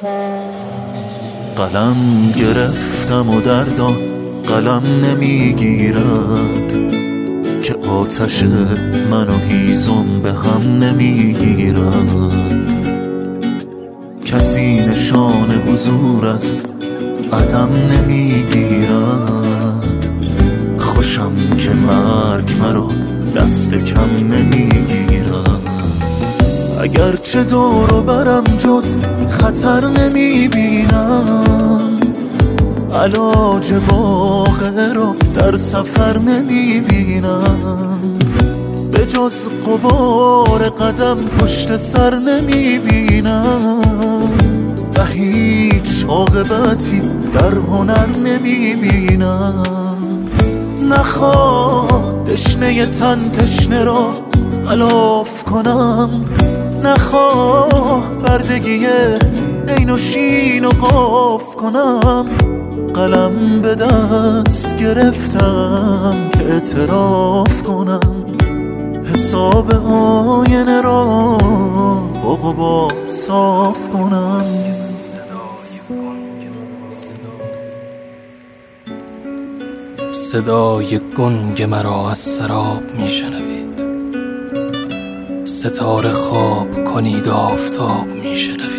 قلم گرفتم و دردا قلم نمیگیرد که آتش من و هیزم به هم نمیگیرد. کسی نشان حضور از عدم نمیگیرد. خوشم که مرگ مرا دست کم نمیگیرد. اگرچه دور و برم جز خطر نمیبینم، علاج واقعه را در سفر نمیبینم. به جز غبار قدم پشت سر نمیبینم و هیچ عاقبتی در هنر نمیبینم. نخواه تشنه تن تشنه را غلاف کنم، نخواه بردگی عین و شین و قاف کنم. قلم به دست گرفتم که اعتراف کنم، حساب آینه را با غبار صاف کنم. صدای گنگ مرا از سراب میشنوید، ستاره خواب کنید آفتاب میشنوید.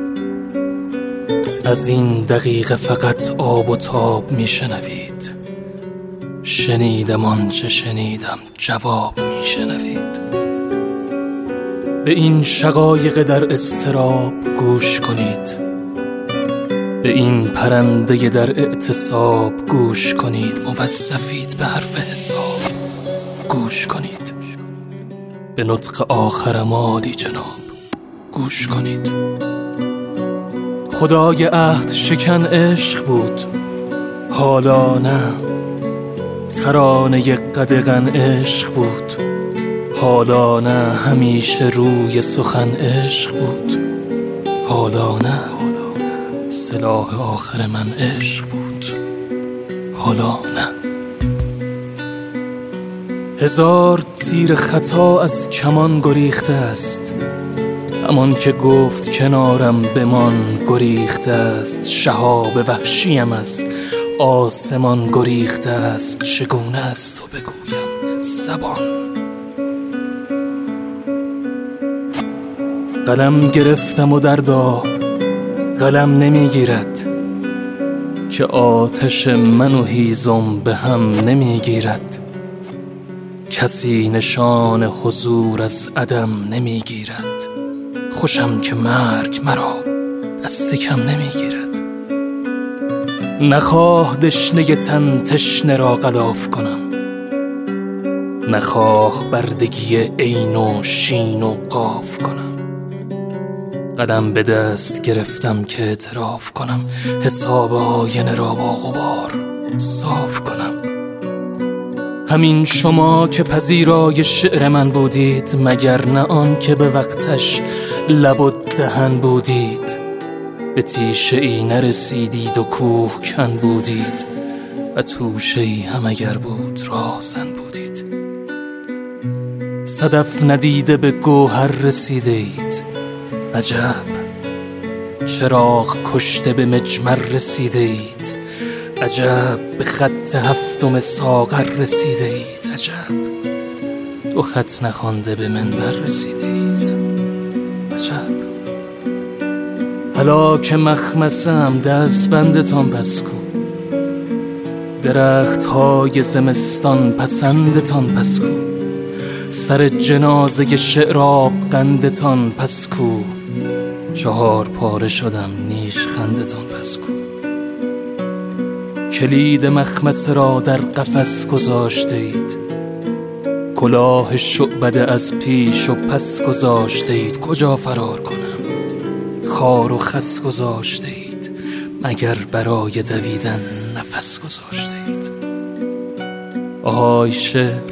از این دقیقه فقط آب و تاب میشنوید. شنیدم آنچه شنیدم جواب میشنوید. به این شقایق در اضطراب گوش کنید، به این پرنده در اعتصاب گوش کنید. موظفید به حرف حساب گوش کنید. به نطق آخرم عالی جناب گوش کنید. خدای عهد شکن عشق بود، حالا نه. ترانه قدغن عشق بود، حالا نه. همیشه روی سخن عشق بود، حالا نه. سلاح آخر من عشق بود، حالا نه. هزار تیر خطا از کمان گریخته است، همان که گفت کنارم بمان گریخته است. شهاب وحشیم از آسمان گریخته است. چگونه از تو بگویم زبان؟ قلم گرفتم و دردا قلم نمیگیرد که آتش من و هیزم به هم نمیگیرد. کسی نشان حضور از عدم نمیگیرد. خوشم که مرگ مرا دست کم نمیگیرد. نخواه دشنه تن تشنه را غلاف کنم، نخواه بردگی عین و شین و قاف کنم. قدم به دست گرفتم که اعتراف کنم، حساب آینه را با غبار صاف کنم. همین شما که پذیرای شعر من بودید، مگر نه آن که به وقتش لب و دهن بودید. به تیشه ای نرسیدید و کوه کن بودید، و توشه ای هم اگر بود راهزن بودید. صدف ندیده به گوهر رسیدید، عجب. چراغ کشته به مجمر رسیدید، عجب. به خط هفتم ساغر رسیدید، عجب. دو خط نخوانده به منبر رسیدید، عجب. حالا که مخمسم دست بندتان پس کو، درخت های زمستان پسندتان پس کو. سر جنازه شعراب قندتان پس کو. چهار پاره شدم نیش خندتان پس کو. کلید مخمسه را در قفس گذاشته اید، کلاه شعبده از پیش و پس گذاشته اید. کجا فرار کنم؟ خار و خس گذاشته اید، مگر برای دویدن نفس گذاشته اید. آهای شعر،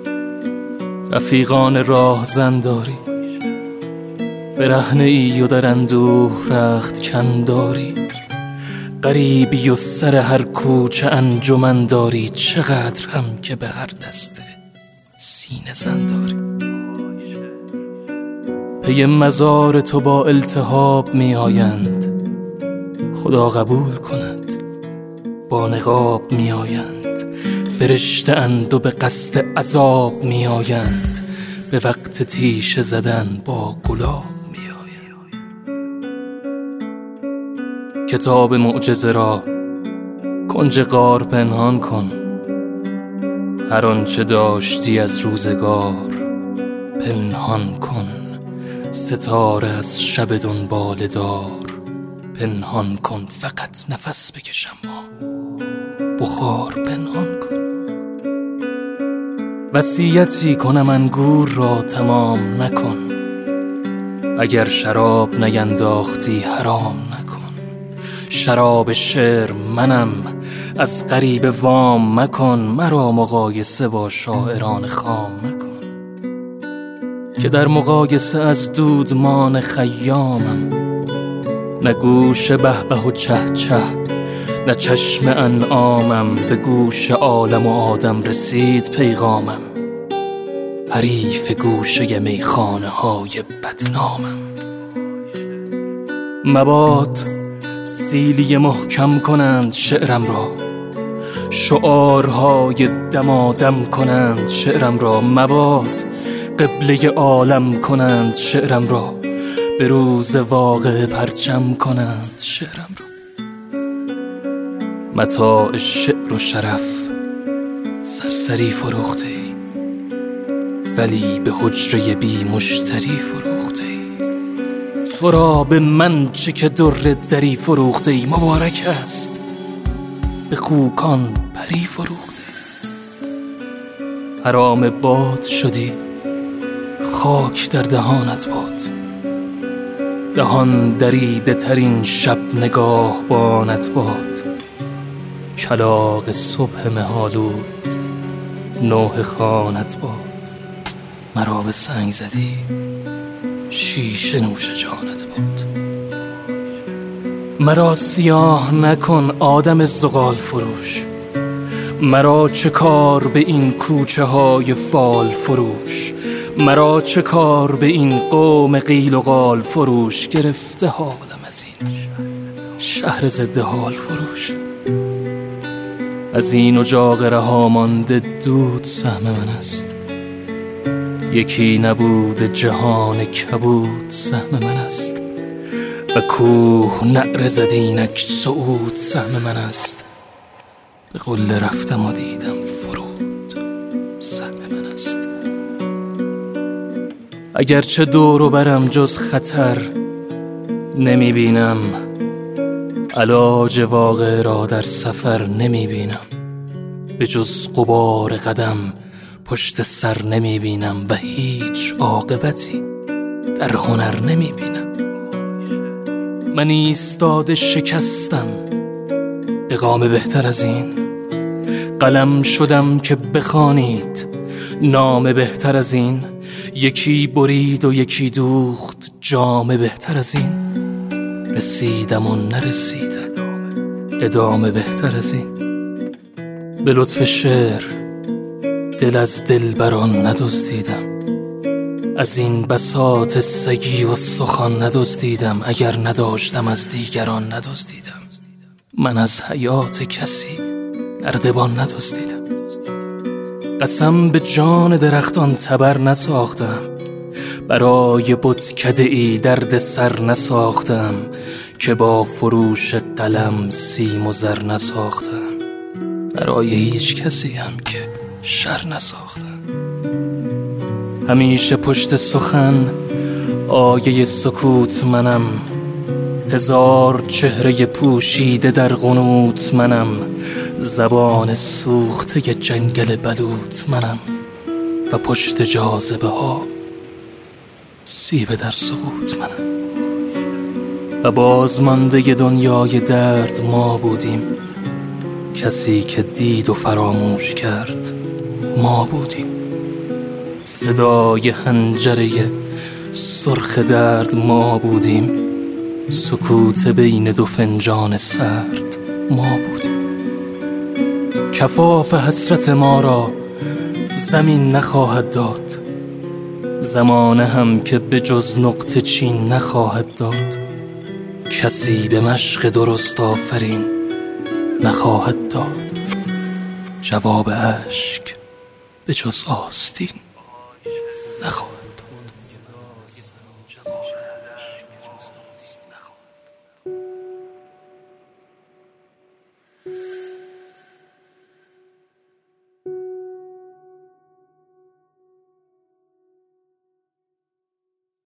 رفیقان راه زنداری، برهنه ای و در اندوه رخت کنداری. غریبی و سر هر کوچه انجمن داری، چقدر هم که به هر دسته سینه زن داری. پی مزار تو با التهاب می آیند، خدا قبول کند. با نقاب می آیند، فرشته اند و به قصد عذاب می آیند. به وقت تیشه زدن با گلاب می آیند. کتاب معجزه را کنج غار پنهان کن، هر آنچه داشتی از روزگار پنهان کن. ستاره از شب دنباله دار پنهان کن. فقط نفس بکش اما بخار پنهان کن. وصیتی کنم انگور را تمام نکن، اگر شراب نینداختی حرام نکن. شراب شعر منم، از غریب وام مکن. مرا مقایسه با شاعران خام مکن، که در مقایسه از دودمان خیامم. نه گوش به و چه چه، نه چشم انعامم. به گوش عالم و آدم رسید پیغامم، حریف گوشه میخانه های بدنامم. مباد سیلی محکم کنند شعرم را، شعارهای دمادم کنند شعرم را. مباد قبله عالم کنند شعرم را، به روز واقع پرچم کنند شعرم را. متاع شعر و شرف سرسری فروخته ای، ولی به حجره بی مشتری فروخته ای. تو را به من چه که در دری فروخته ای. مبارک است به خوکان پری فروخته ای. حرام باد شدی، خاک در دهانت باد. دهان دریده ترین شب نگاه بانت باد. کلاغ صبح مهالود نوح خانت باد. مرا به سنگ زدی، شیشه نوش جانت باد. مرا سیاه نکن آدم زغال فروش، مرا چه کار به این کوچه های فال فروش. مرا چه کار به این قوم قیل و قال فروش. گرفته حالم از این شهر ضد حال فروش. از این اجاق رها مانده دود سهم من است، یکی نبود جهان کبود سهم من است. و کوه نعره زدینک صعود سهم من است. به قله رفتم و دیدم فرود سهم من است. اگرچه دور و برم جز خطر نمی بینم، علاج واقع را در سفر نمی بینم. به جز غبار قدم پشت سر نمی بینم، و هیچ عاقبتی در هنر نمی بینم. من ایستاده شکستم اقامه بهتر از این، قلم شدم که بخوانید نام بهتر از این. یکی برید و یکی دوخت جام بهتر از این. رسیدم و نرسیدم ادامه بهتر از این. به لطف شعر دل از دلبران ندزدیدم، از این بساط سگی و سخن ندزدیدم. اگر نداشتم از دیگران ندزدیدم، من از حیات کسی نردبان ندزدیدم. قسم به جان درختان تبر نساختم، برای بتکده ای درد سر نساختم. که با فروش قلم سیم و زر نساختم، برای هیچ کسی هم که شر نساختم. همیشه پشت سخن آیه سکوت منم، هزار چهره پوشیده در قنوت منم. زبان سوخته جنگل بلوط منم، و پشت جاذبه ها سیب در سقوط منم. و بازمانده دنیای درد ما بودیم، کسی که دید و فراموش کرد ما بودیم. صدای حنجره سرخ درد ما بودیم، سکوت بین دو فنجان سرد ما بودیم. کفاف حسرت ما را زمین نخواهد داد، زمانه هم که به جز نقطه چین نخواهد داد. کسی به مشق درست آفرین نخواهد داد جواب اشک به جز آستین نخواهد.